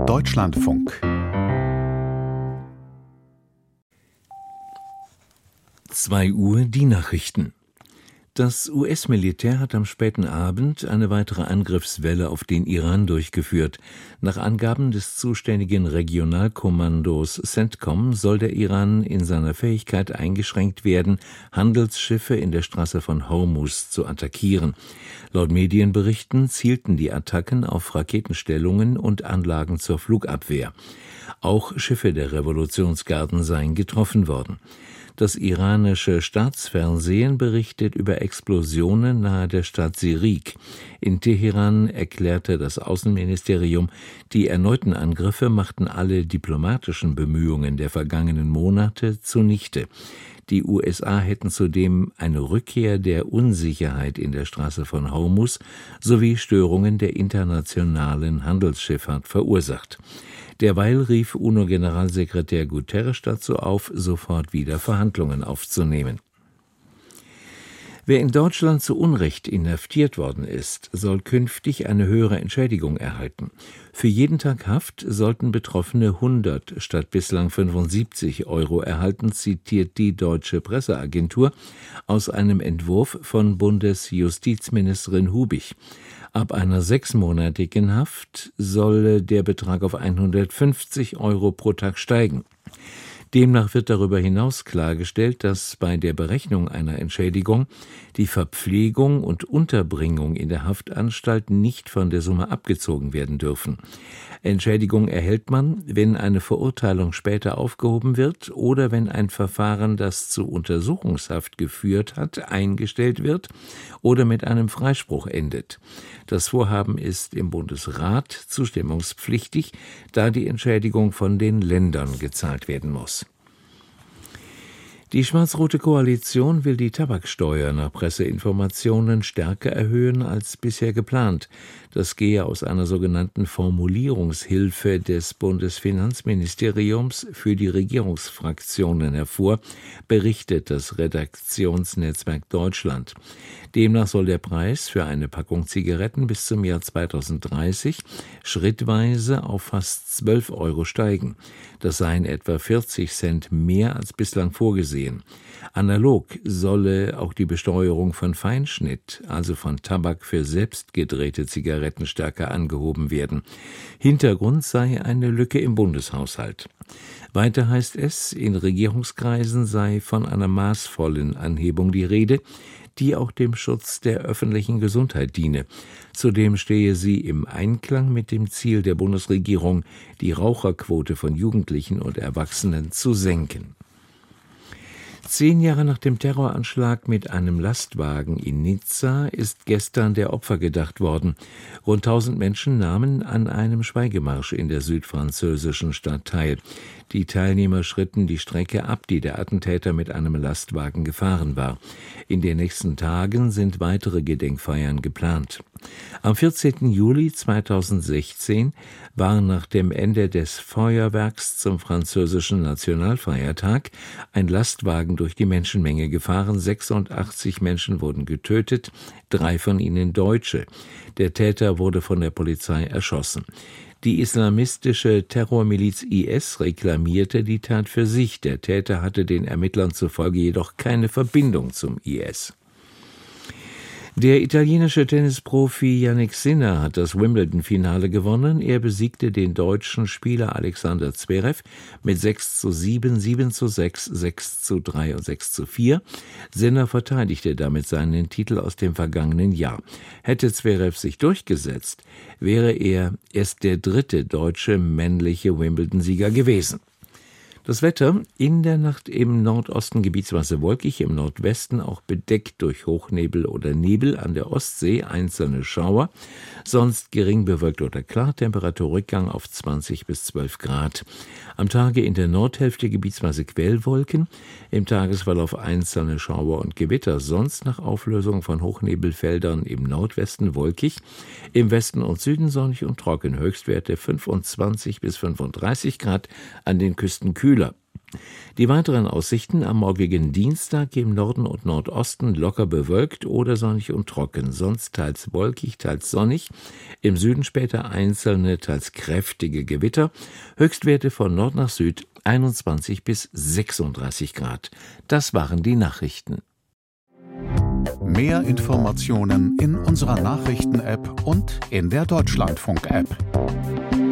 Deutschlandfunk. 2 Uhr die Nachrichten. Das US-Militär hat am späten Abend eine weitere Angriffswelle auf den Iran durchgeführt. Nach Angaben des zuständigen Regionalkommandos CENTCOM soll der Iran in seiner Fähigkeit eingeschränkt werden, Handelsschiffe in der Straße von Hormuz zu attackieren. Laut Medienberichten zielten die Attacken auf Raketenstellungen und Anlagen zur Flugabwehr. Auch Schiffe der Revolutionsgarden seien getroffen worden. Das iranische Staatsfernsehen berichtet über Explosionen nahe der Stadt Sirik. In Teheran erklärte das Außenministerium, die erneuten Angriffe machten alle diplomatischen Bemühungen der vergangenen Monate zunichte. Die USA hätten zudem eine Rückkehr der Unsicherheit in der Straße von Hormuz sowie Störungen der internationalen Handelsschifffahrt verursacht. Derweil rief UNO-Generalsekretär Guterres dazu auf, sofort wieder Verhandlungen aufzunehmen. Wer in Deutschland zu Unrecht inhaftiert worden ist, soll künftig eine höhere Entschädigung erhalten. Für jeden Tag Haft sollten Betroffene 100 statt bislang 75 € erhalten, zitiert die Deutsche Presseagentur aus einem Entwurf von Bundesjustizministerin Hubich. Ab einer 6-monatigen Haft solle der Betrag auf 150 € pro Tag steigen. Demnach wird darüber hinaus klargestellt, dass bei der Berechnung einer Entschädigung die Verpflegung und Unterbringung in der Haftanstalt nicht von der Summe abgezogen werden dürfen. Entschädigung erhält man, wenn eine Verurteilung später aufgehoben wird oder wenn ein Verfahren, das zu Untersuchungshaft geführt hat, eingestellt wird oder mit einem Freispruch endet. Das Vorhaben ist im Bundesrat zustimmungspflichtig, da die Entschädigung von den Ländern gezahlt werden muss. Die schwarz-rote Koalition will die Tabaksteuer nach Presseinformationen stärker erhöhen als bisher geplant. Das gehe aus einer sogenannten Formulierungshilfe des Bundesfinanzministeriums für die Regierungsfraktionen hervor, berichtet das Redaktionsnetzwerk Deutschland. Demnach soll der Preis für eine Packung Zigaretten bis zum Jahr 2030 schrittweise auf fast 12 € steigen. Das seien etwa 40 Cent mehr als bislang vorgesehen. Analog solle auch die Besteuerung von Feinschnitt, also von Tabak für selbst gedrehte Zigaretten, stärker angehoben werden. Hintergrund sei eine Lücke im Bundeshaushalt. Weiter heißt es, in Regierungskreisen sei von einer maßvollen Anhebung die Rede, die auch dem Schutz der öffentlichen Gesundheit diene. Zudem stehe sie im Einklang mit dem Ziel der Bundesregierung, die Raucherquote von Jugendlichen und Erwachsenen zu senken. 10 Jahre nach dem Terroranschlag mit einem Lastwagen in Nizza ist gestern der Opfer gedacht worden. Rund 1000 Menschen nahmen an einem Schweigemarsch in der südfranzösischen Stadt teil. Die Teilnehmer schritten die Strecke ab, die der Attentäter mit einem Lastwagen gefahren war. In den nächsten Tagen sind weitere Gedenkfeiern geplant. Am 14. Juli 2016 war nach dem Ende des Feuerwerks zum französischen Nationalfeiertag ein Lastwagen durch die Menschenmenge gefahren. 86 Menschen wurden getötet, 3 von ihnen Deutsche. Der Täter wurde von der Polizei erschossen. Die islamistische Terrormiliz IS reklamierte die Tat für sich. Der Täter hatte den Ermittlern zufolge jedoch keine Verbindung zum IS. Der italienische Tennisprofi Jannik Sinner hat das Wimbledon-Finale gewonnen. Er besiegte den deutschen Spieler Alexander Zverev mit 6:7, 7:6, 6:3 und 6:4. Sinner verteidigte damit seinen Titel aus dem vergangenen Jahr. Hätte Zverev sich durchgesetzt, wäre er erst der 3. deutsche männliche Wimbledon-Sieger gewesen. Das Wetter: in der Nacht im Nordosten gebietsweise wolkig, im Nordwesten auch bedeckt durch Hochnebel oder Nebel, an der Ostsee einzelne Schauer, sonst gering bewölkt oder klar, Temperaturrückgang auf 20 bis 12 Grad. Am Tage in der Nordhälfte gebietsweise Quellwolken, im Tagesverlauf einzelne Schauer und Gewitter, sonst nach Auflösung von Hochnebelfeldern im Nordwesten wolkig, im Westen und Süden sonnig und trocken, Höchstwerte 25 bis 35 Grad, an den Küsten kühler. Die weiteren Aussichten: am morgigen Dienstag im Norden und Nordosten locker bewölkt oder sonnig und trocken, sonst teils wolkig, teils sonnig, im Süden später einzelne, teils kräftige Gewitter, Höchstwerte von Nord nach Süd 21 bis 36 Grad. Das waren die Nachrichten. Mehr Informationen in unserer Nachrichten-App und in der Deutschlandfunk-App.